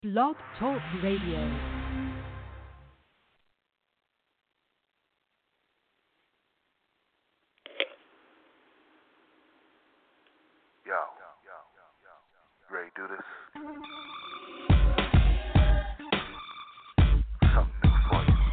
Blog Talk Radio. Yo, you ready to do this? Something new for you.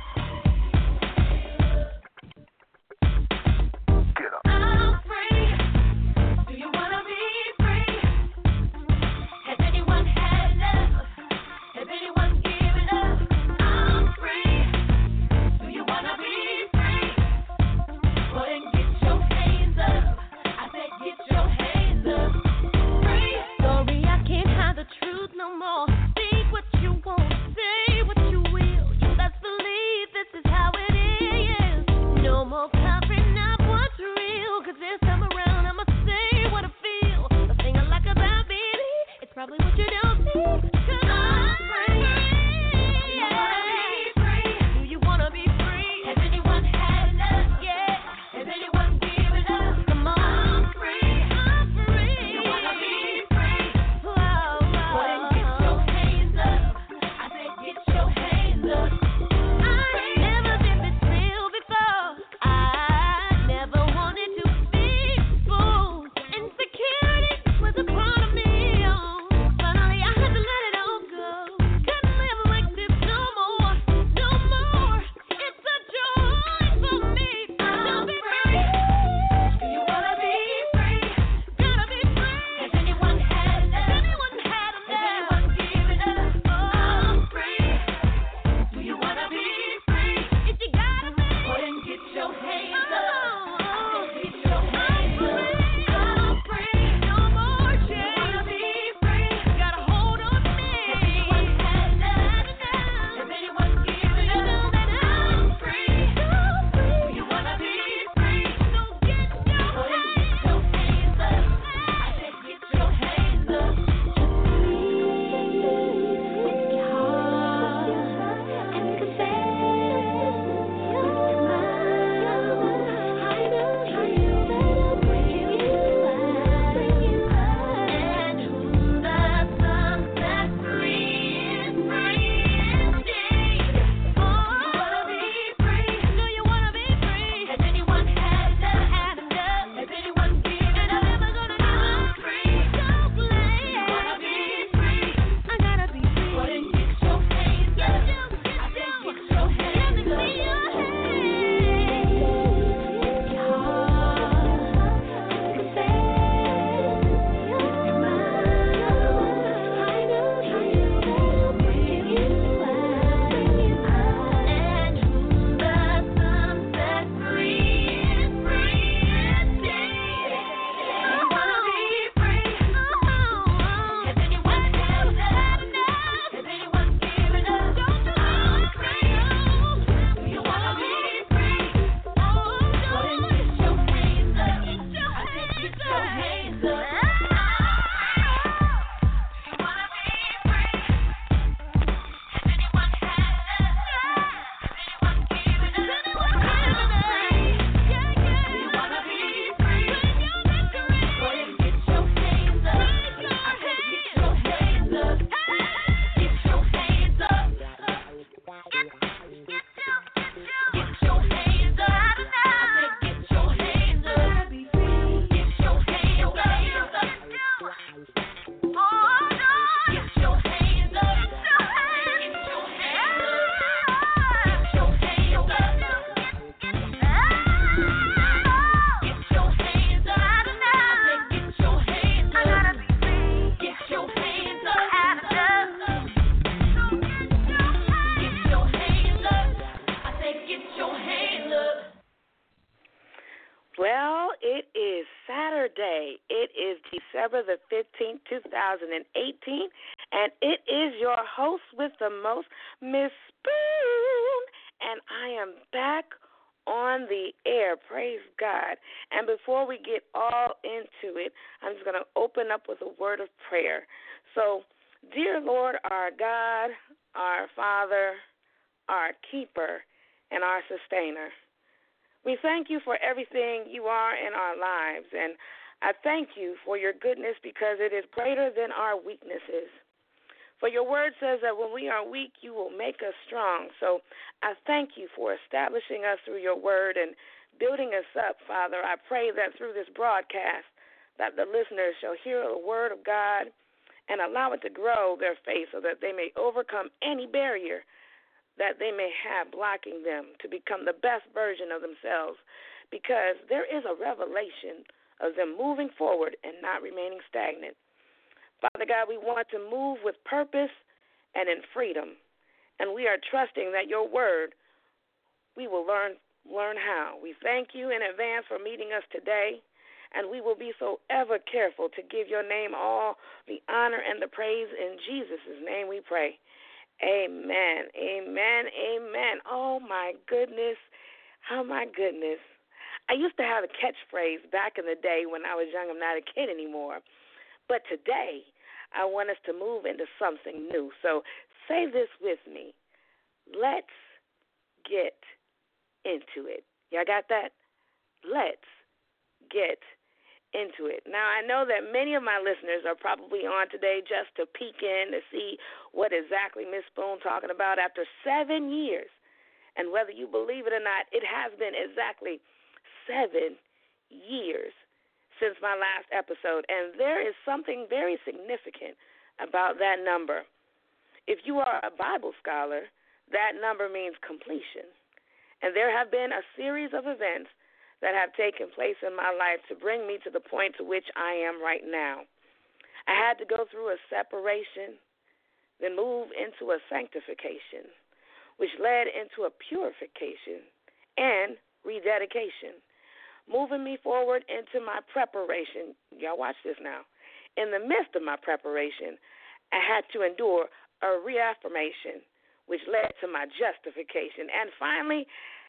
Get up. I'm free. Do you wanna be free? Has anyone had enough? Has anyone given up? I'm free. Do you wanna be free? Go and get your hands up. I said get your hands up. Free. Sorry, I can't hide the truth no more. Think what you want, say what you will. You best believe this is how it is. No more covering up what's real. 'Cause this time around I'ma say what I feel. The thing I like about baby, it's probably what you don't see. 'Cause I'm free. Do you wanna be free? Do you wanna be free? Has anyone had enough? Yeah. Has anyone given up? Come on. I'm free. I'm free. Do you wanna be free? Whoa, whoa. Go and get your hands up. I said get your hands up. I've never been this real before. I never wanted to be fooled. Insecurity was a part of me. Oh, finally I had to let it all go. Couldn't live like this no more, no more. It's a joy for me to be free. Do you wanna be free? Gotta be free. Has anyone had enough? Has anyone had enough? Has anyone given up? Oh, I'm free. Do you wanna be free? If you gotta be, go and get your hands up. I said get your hands up. I'm free. No more shame. You wanna be free? Gotta hold on to me. Has anyone had enough? Has anyone given up? I'm free. Do you wanna be free? So get your hands up. I said get your hands up. Take your heart and confess. Smile. I know you bring you out. And who the sun sets free is free indeed. Oh, you wanna be free? Do you wanna be free? Has anyone had enough? Has anyone given up? I'm never gonna give up. Free. Don't play. You wanna be free? I gotta be free. Go and get your hands up. I said get your hands up. Let me see your hands. Take your heart, confess. Smile. I know you bring you out. And who the sun sets free is free indeed. You wanna be free? Has anyone had enough? Has anyone given up? I'm free. Do you wanna be free? Go and get your hands up. I said get your hands up. Do you wanna be free? Has anyone had enough? Has anyone given up? I'm free. Do you wanna be free? Go and get your hands up. I said get your hands up. Get your hands up. Get your hands up. I said get your hands up. Get your hands up. Oh no. Get your hands up. Get your hands up. Get your hands up. Get your hands up. I said get your hands up. I gotta be free. Get your hands up. Get your hands up. I said get your hands up. Well, it is Saturday. It is December the 15th, 2018, and it is your host with the most, Miss Spoon, and I am back on the air. Praise God. And before we get all into it, I'm just going to open up with a word of prayer. So, dear Lord, our God, our Father, our keeper, and our sustainer, we thank you for everything you are in our lives, and I thank you for your goodness because it is greater than our weaknesses. For your word says that when we are weak, you will make us strong. So I thank you for establishing us through your word and building us up, Father. I pray that through this broadcast that the listeners shall hear the word of God and allow it to grow their faith so that they may overcome any barrier that they may have blocking them to become the best version of themselves, because there is a revelation of them moving forward and not remaining stagnant. Father God, we want to move with purpose and in freedom, and we are trusting that your word, we will learn how. We thank you in advance for meeting us today, and we will be so ever careful to give your name all the honor and the praise. In Jesus' name we pray. Amen, amen, amen. Oh, my goodness. Oh, my goodness. I used to have a catchphrase back in the day when I was young. I'm not a kid anymore. But today, I want us to move into something new. So say this with me. Let's get into it. Y'all got that? Let's get into it. Now, I know that many of my listeners are probably on today just to peek in to see what exactly Miss Spoon talking about after 7 years. And whether you believe it or not, it has been exactly 7 years since my last episode. And there is something very significant about that number. If you are a Bible scholar, that number means completion. And there have been a series of events that have taken place in my life to bring me to the point to which I am right now. I had to go through a separation, then move into a sanctification, which led into a purification and rededication, moving me forward into my preparation. Y'all watch this now. In the midst of my preparation, I had to endure a reaffirmation, which led to my justification. And finally,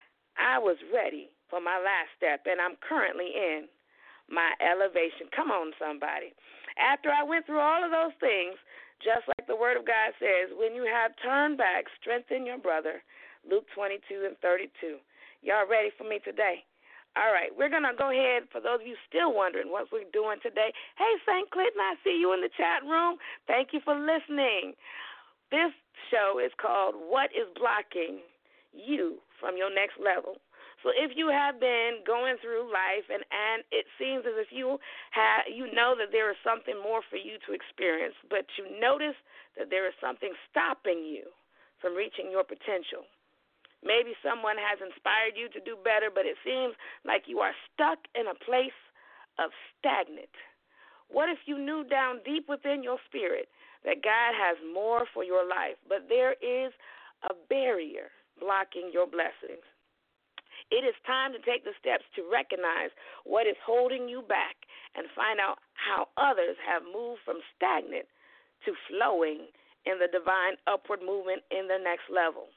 I was ready for my last step, and I'm currently in my elevation. Come on, somebody. After I went through all of those things, just like the Word of God says, when you have turned back, strengthen your brother, Luke 22 and 32. Y'all ready for me today? All right, we're going to go ahead. For those of you still wondering what we're doing today, hey, St. Clinton, I see you in the chat room. Thank you for listening. This show is called What is Blocking You from Your Next Level? So if you have been going through life and it seems as if you know that there is something more for you to experience, but you notice that there is something stopping you from reaching your potential. Maybe someone has inspired you to do better, but it seems like you are stuck in a place of stagnant. What if you knew down deep within your spirit that God has more for your life, but there is a barrier blocking your blessings? It is time to take the steps to recognize what is holding you back and find out how others have moved from stagnant to flowing in the divine upward movement in the next level.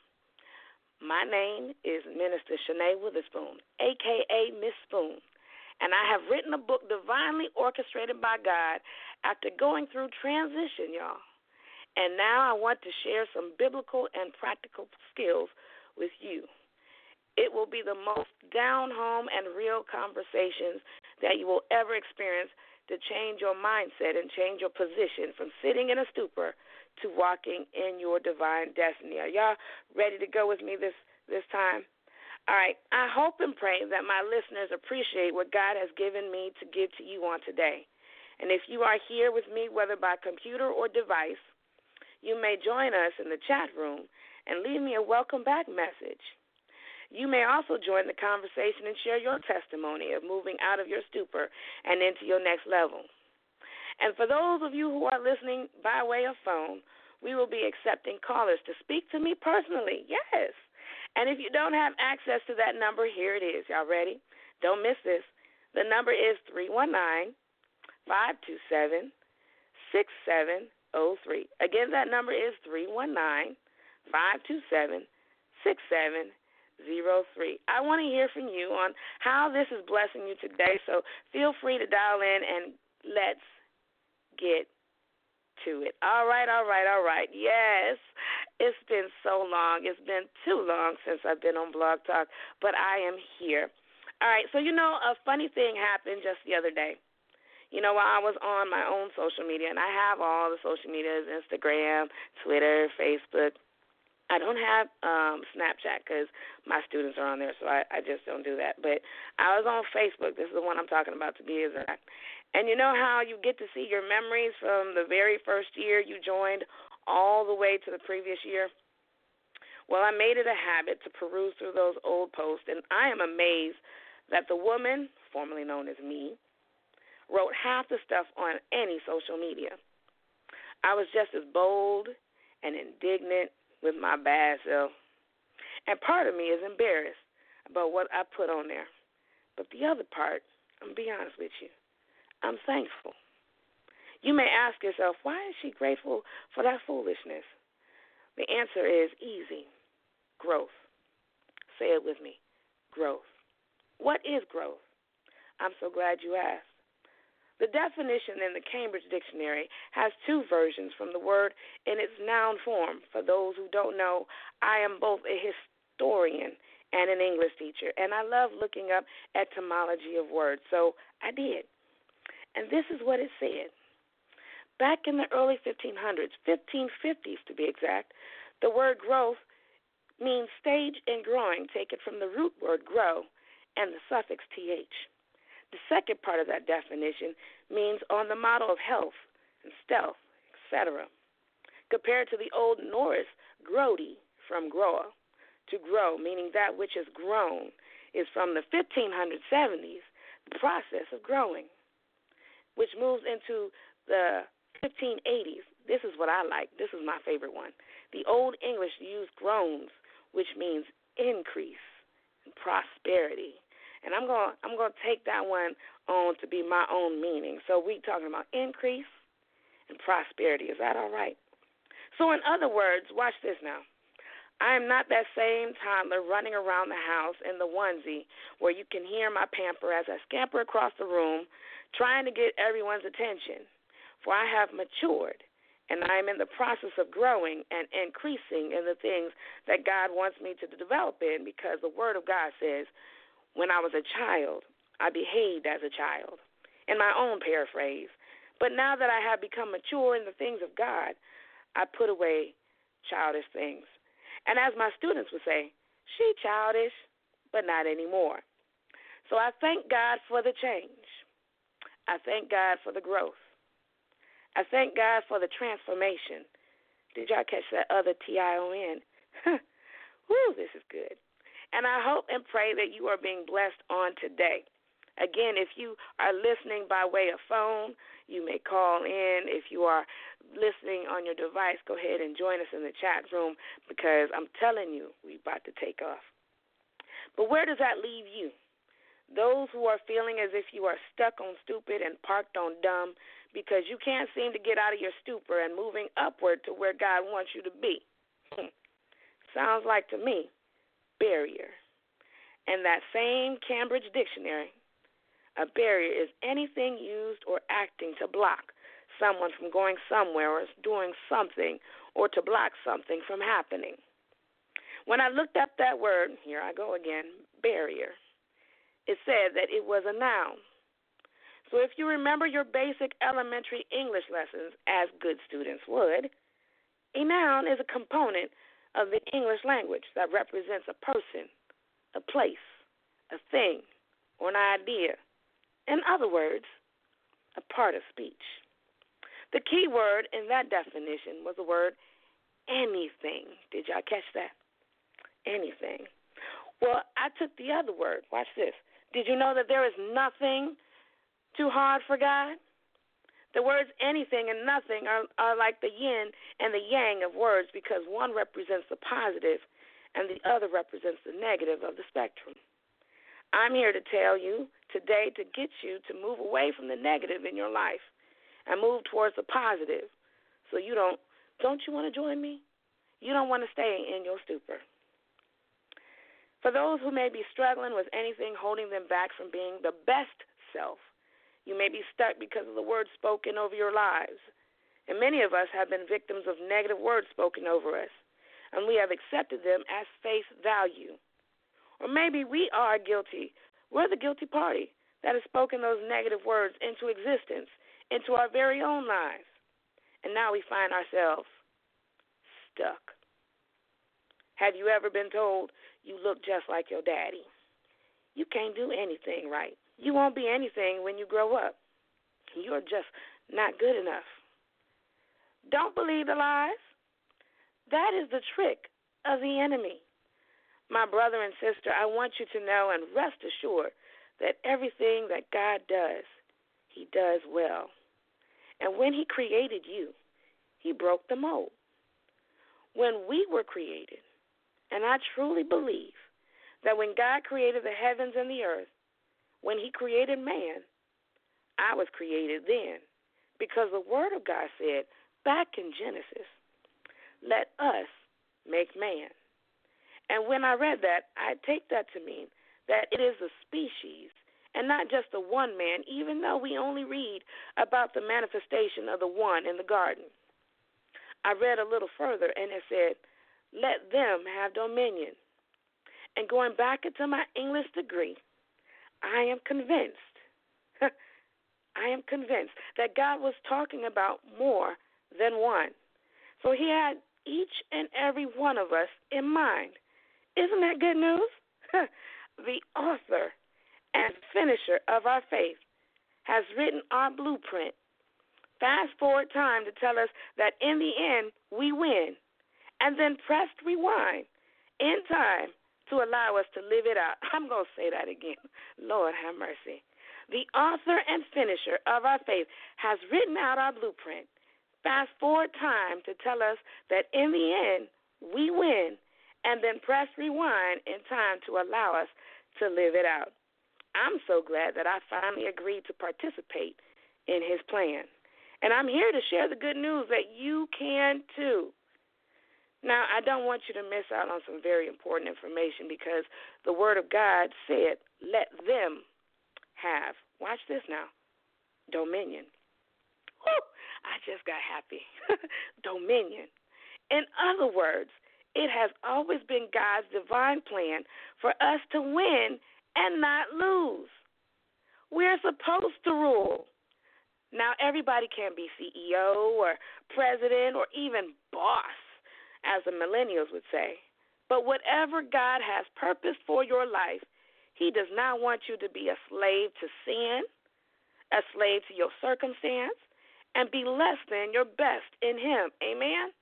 My name is Minister Shanae Witherspoon, a.k.a. Miss Spoon, and I have written a book divinely orchestrated by God after going through transition, y'all. And now I want to share some biblical and practical skills with you. It will be the most down-home and real conversations that you will ever experience to change your mindset and change your position from sitting in a stupor to walking in your divine destiny. Are y'all ready to go with me this time? All right. I hope and pray that my listeners appreciate what God has given me to give to you on today. And if you are here with me, whether by computer or device, you may join us in the chat room and leave me a welcome back message. You may also join the conversation and share your testimony of moving out of your stupor and into your next level. And for those of you who are listening by way of phone, we will be accepting callers to speak to me personally. Yes. And if you don't have access to that number, here it is. Y'all ready? Don't miss this. The number is 319-527-6703. Again, that number is 319-527-6703. I want to hear from you on how this is blessing you today, so feel free to dial in and let's get to it. All right. Yes, it's been so long. It's been too long since I've been on Blog Talk, but I am here. All right, so a funny thing happened just the other day. While I was on my own social media, and I have all the social medias, Instagram, Twitter, Facebook. I don't have Snapchat because my students are on there, so I just don't do that. But I was on Facebook. This is the one I'm talking about, to be exact. And you know how you get to see your memories from the very first year you joined all the way to the previous year? Well, I made it a habit to peruse through those old posts, and I am amazed that the woman, formerly known as me, wrote half the stuff on any social media. I was just as bold and indignant with my bad self. And part of me is embarrassed about what I put on there. But the other part, I'm going to be honest with you, I'm thankful. You may ask yourself, why is she grateful for that foolishness? The answer is easy. Growth. Say it with me. Growth. What is growth? I'm so glad you asked. The definition in the Cambridge Dictionary has two versions from the word in its noun form. For those who don't know, I am both a historian and an English teacher, and I love looking up etymology of words, so I did. And this is what it said. Back in the early 1500s, 1550s to be exact, the word growth means stage in growing, taken from the root word grow and the suffix th. The second part of that definition means on the model of health and stealth, etc. Compared to the Old Norse grodi, from groa, to grow, meaning that which is grown, is from the 1570s, the process of growing, which moves into the 1580s. This is what I like. This is my favorite one. The Old English used groans, which means increase and prosperity. And I'm going to take that one on to be my own meaning. So we talking about increase and prosperity. Is that all right? So in other words, watch this now. I am not that same toddler running around the house in the onesie where you can hear my pamper as I scamper across the room trying to get everyone's attention. For I have matured, and I am in the process of growing and increasing in the things that God wants me to develop in, because the Word of God says, when I was a child, I behaved as a child, in my own paraphrase. But now that I have become mature in the things of God, I put away childish things. And as my students would say, she childish, but not anymore. So I thank God for the change. I thank God for the growth. I thank God for the transformation. Did y'all catch that other T-I-O-N? Woo, this is good. And I hope and pray that you are being blessed on today. Again, if you are listening by way of phone, you may call in. If you are listening on your device, go ahead and join us in the chat room, because I'm telling you, we're about to take off. But where does that leave you? Those who are feeling as if you are stuck on stupid and parked on dumb because you can't seem to get out of your stupor and moving upward to where God wants you to be. Sounds like to me barrier. In that same Cambridge Dictionary, a barrier is anything used or acting to block someone from going somewhere or doing something, or to block something from happening. When I looked up that word, here I go again, barrier, it said that it was a noun. So if you remember your basic elementary English lessons, as good students would, a noun is a component of the English language that represents a person, a place, a thing, or an idea. In other words, a part of speech. The key word in that definition was the word anything. Did y'all catch that? Anything. Well, I took the other word. Watch this. Did you know that there is nothing too hard for God? The words anything and nothing are like the yin and the yang of words, because one represents the positive and the other represents the negative of the spectrum. I'm here to tell you today to get you to move away from the negative in your life and move towards the positive. So don't you want to join me? You don't want to stay in your stupor. For those who may be struggling with anything holding them back from being the best self, you may be stuck because of the words spoken over your lives. And many of us have been victims of negative words spoken over us, and we have accepted them as face value. Or maybe we are guilty. We're the guilty party that has spoken those negative words into existence, into our very own lives. And now we find ourselves stuck. Have you ever been told you look just like your daddy? You can't do anything right. You won't be anything when you grow up. You're just not good enough. Don't believe the lies. That is the trick of the enemy. My brother and sister, I want you to know and rest assured that everything that God does, He does well. And when He created you, He broke the mold. When we were created, and I truly believe that when God created the heavens and the earth, when He created man, I was created then, because the Word of God said back in Genesis, let us make man. And when I read that, I take that to mean that it is a species and not just a one man, even though we only read about the manifestation of the one in the garden. I read a little further, and it said, let them have dominion. And going back into my English degree, I am convinced that God was talking about more than one. So He had each and every one of us in mind. Isn't that good news? The author and finisher of our faith has written our blueprint. Fast forward time to tell us that in the end we win, and then pressed rewind in time to allow us to live it out. I'm going to say that again. Lord have mercy. The author and finisher of our faith has written out our blueprint. Fast forward time to tell us that in the end we win, and then press rewind in time to allow us to live it out. I'm so glad that I finally agreed to participate in His plan. And I'm here to share the good news that you can too. Now, I don't want you to miss out on some very important information, because the Word of God said, let them have, watch this now, dominion. Whew, I just got happy. Dominion. In other words, it has always been God's divine plan for us to win and not lose. We're supposed to rule. Now, everybody can be CEO or president or even boss, as the millennials would say. But whatever God has purposed for your life, He does not want you to be a slave to sin, a slave to your circumstance, and be less than your best in Him. Amen?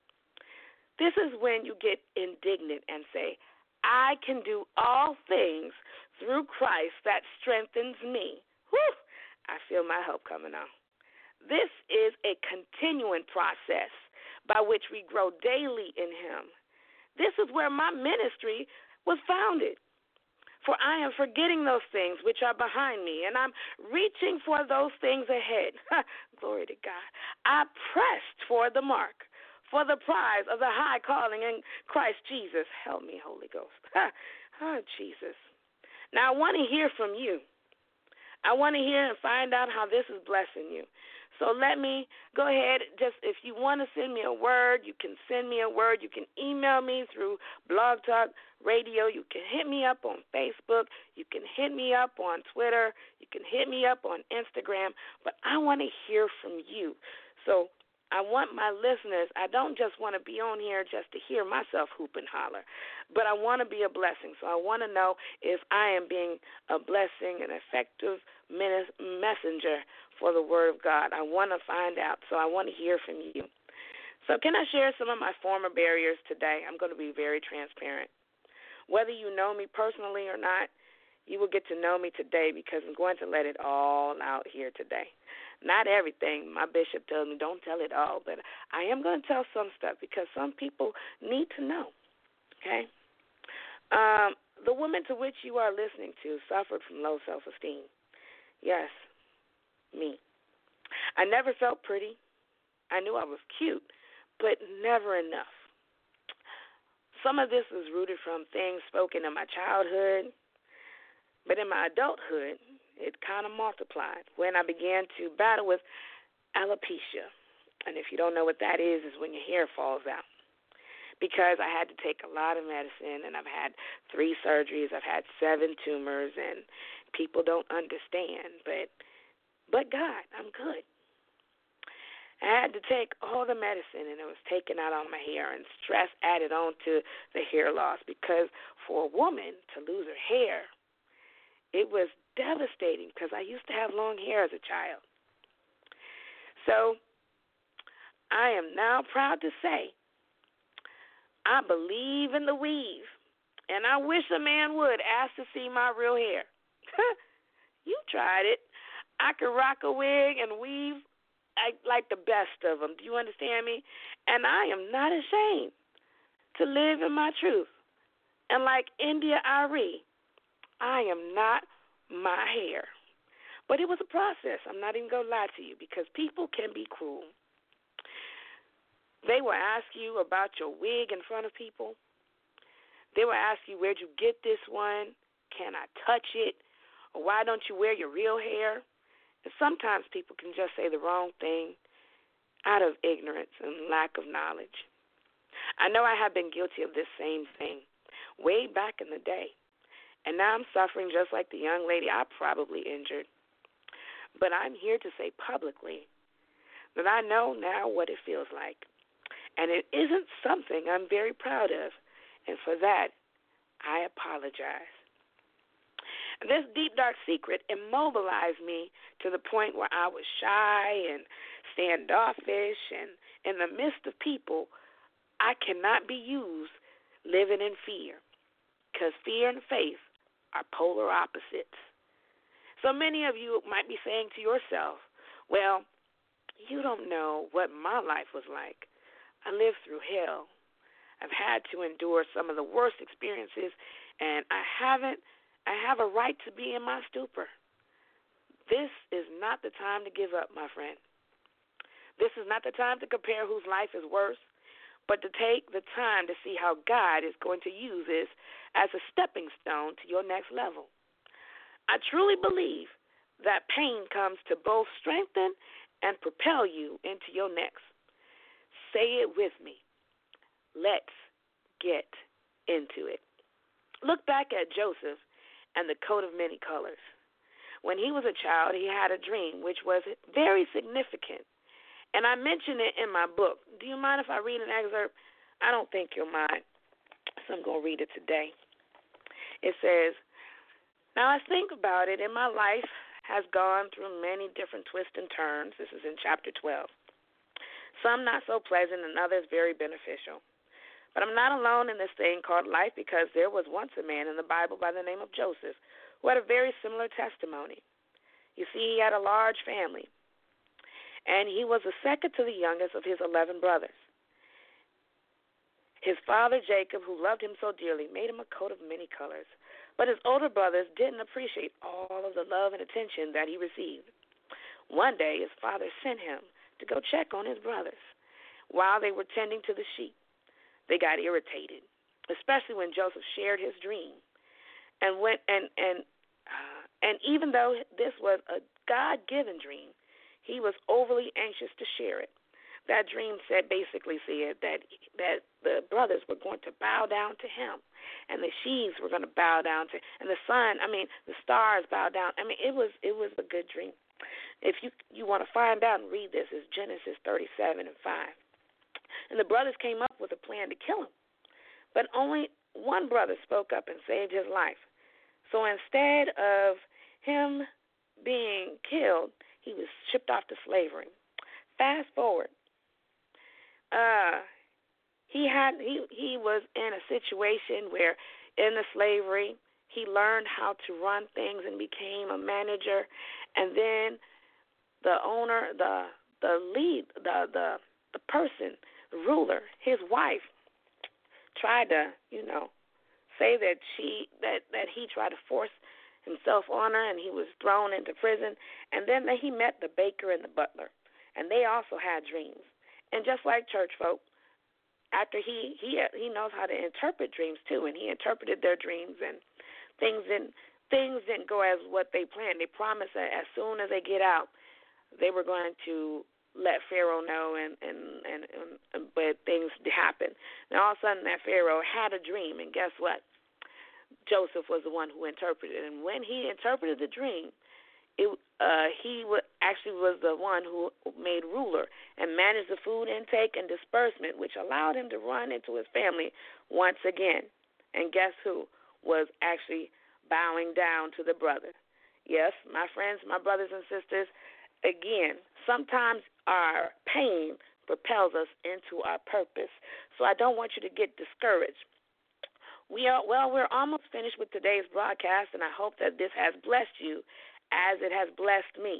This is when you get indignant and say, I can do all things through Christ that strengthens me. Whew, I feel my help coming on. This is a continuing process by which we grow daily in Him. This is where my ministry was founded. For I am forgetting those things which are behind me, and I'm reaching for those things ahead. Glory to God. I pressed for the mark, for the prize of the high calling in Christ Jesus. Help me, Holy Ghost. Oh, Jesus. Now, I want to hear from you. I want to hear and find out how this is blessing you. So let me go ahead. Just if you want to send me a word, you can send me a word. You can email me through Blog Talk Radio. You can hit me up on Facebook. You can hit me up on Twitter. You can hit me up on Instagram. But I want to hear from you. So I want my listeners, I don't just want to be on here just to hear myself hoop and holler, but I want to be a blessing. So I want to know if I am being a blessing, an effective messenger for the Word of God. I want to find out, so I want to hear from you. So can I share some of my former barriers today? I'm going to be very transparent. Whether you know me personally or not, you will get to know me today, because I'm going to let it all out here today. Not everything. My bishop tells me don't tell it all, but I am going to tell some stuff because some people need to know, okay? The woman to which you are listening to suffered from low self-esteem. Yes, me. I never felt pretty. I knew I was cute, but never enough. Some of this was rooted from things spoken in my childhood, but in my adulthood, it kind of multiplied when I began to battle with alopecia. And if you don't know what that is when your hair falls out. Because I had to take a lot of medicine, and I've had 3 surgeries. I've had 7 tumors, and People don't understand, but God, I'm good. I had to take all the medicine, and it was taken out on my hair, and stress added on to the hair loss, because for a woman to lose her hair, it was devastating, because I used to have long hair as a child. So I am now proud to say I believe in the weave, and I wish a man would ask to see my real hair. You tried it. I could rock a wig and weave like the best of them. Do you understand me? And I am not ashamed to live in my truth. And like India Arie, I am not my hair. But it was a process. I'm not even going to lie to you, because people can be cruel. They will ask you about your wig in front of people. They will ask you, where'd you get this one? Can I touch it? Or why don't you wear your real hair? And sometimes people can just say the wrong thing out of ignorance and lack of knowledge. I know I have been guilty of this same thing way back in the day. And now I'm suffering just like the young lady I probably injured. But I'm here to say publicly that I know now what it feels like. And it isn't something I'm very proud of. And for that, I apologize. This deep, dark secret immobilized me to the point where I was shy and standoffish, and in the midst of people, I cannot be used living in fear, because fear and faith are polar opposites. So many of you might be saying to yourself, well, you don't know what my life was like. I lived through hell. I've had to endure some of the worst experiences, and I have a right to be in my stupor. This is not the time to give up, my friend. This is not the time to compare whose life is worse, but to take the time to see how God is going to use this as a stepping stone to your next level. I truly believe that pain comes to both strengthen and propel you into your next. Say it with me. Let's get into it. Look back at Joseph and the coat of many colors. When he was a child, he had a dream which was very significant. And I mention it in my book. Do you mind if I read an excerpt? I don't think you'll mind, so I'm going to read it today. It says, now I think about it, and my life has gone through many different twists and turns. This is in chapter 12. Some not so pleasant and others very beneficial. But I'm not alone in this thing called life, because there was once a man in the Bible by the name of Joseph who had a very similar testimony. You see, he had a large family, and he was the second to the youngest of his 11 brothers. His father, Jacob, who loved him so dearly, made him a coat of many colors. But his older brothers didn't appreciate all of the love and attention that he received. One day, his father sent him to go check on his brothers while they were tending to the sheep. They got irritated, especially when Joseph shared his dream. And even though this was a God-given dream, he was overly anxious to share it. That dream basically said that the brothers were going to bow down to him, and the sheaves were going to bow down to, and the stars bow down. It was a good dream. If you want to find out and read this, it's Genesis 37:5. And the brothers came up with a plan to kill him. But only one brother spoke up and saved his life. So instead of him being killed, he was shipped off to slavery. Fast forward. He was in a situation where in the slavery he learned how to run things and became a manager. And then the owner, the person, the ruler, his wife, tried to, say that he tried to force himself on her, and he was thrown into prison. And then he met the baker and the butler, and they also had dreams. And just like church folk, after he knows how to interpret dreams too, and he interpreted their dreams, and things didn't go as what they planned. They promised that as soon as they get out, they were going to let Pharaoh know, but things happened. Now all of a sudden that Pharaoh had a dream, and guess what? Joseph was the one who interpreted it. And when he interpreted the dream, actually was the one who made ruler and managed the food intake and disbursement, which allowed him to run into his family once again. And guess who was actually bowing down to the brother? Yes, my friends, my brothers and sisters, again, sometimes our pain propels us into our purpose. So I don't want you to get discouraged. We're almost finished with today's broadcast, and I hope that this has blessed you as it has blessed me.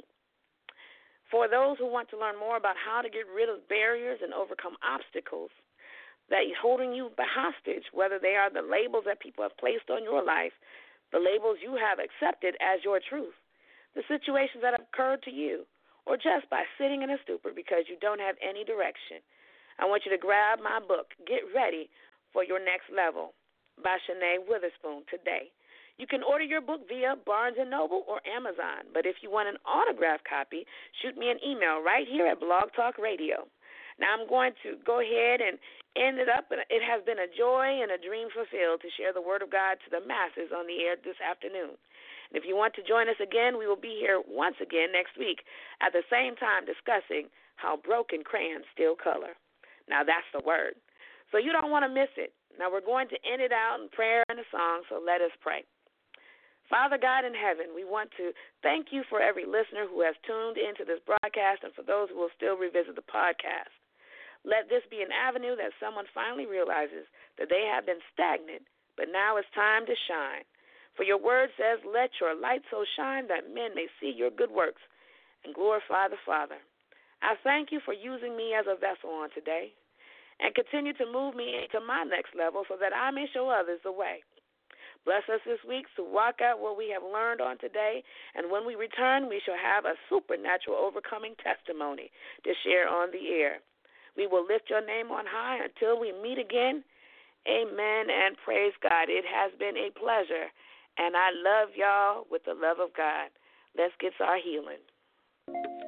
For those who want to learn more about how to get rid of barriers and overcome obstacles that are holding you hostage, whether they are the labels that people have placed on your life, the labels you have accepted as your truth, the situations that have occurred to you, or just by sitting in a stupor because you don't have any direction, I want you to grab my book, Get Ready for Your Next Level, by Shanae Witherspoon today. You can order your book via Barnes & Noble or Amazon, but if you want an autographed copy, shoot me an email right here at Blog Talk Radio. Now I'm going to go ahead and end it up, and it has been a joy and a dream fulfilled to share the Word of God to the masses on the air this afternoon. And if you want to join us again, we will be here once again next week at the same time discussing how broken crayons still color. Now that's the word. So you don't want to miss it. Now we're going to end it out in prayer and a song, so let us pray. Father God in heaven, we want to thank you for every listener who has tuned into this broadcast and for those who will still revisit the podcast. Let this be an avenue that someone finally realizes that they have been stagnant, but now it's time to shine. For your word says, let your light so shine that men may see your good works and glorify the Father. I thank you for using me as a vessel on today and continue to move me into my next level so that I may show others the way. Bless us this week to walk out what we have learned on today, and when we return, we shall have a supernatural overcoming testimony to share on the air. We will lift your name on high until we meet again. Amen and praise God. It has been a pleasure, and I love y'all with the love of God. Let's get our healing.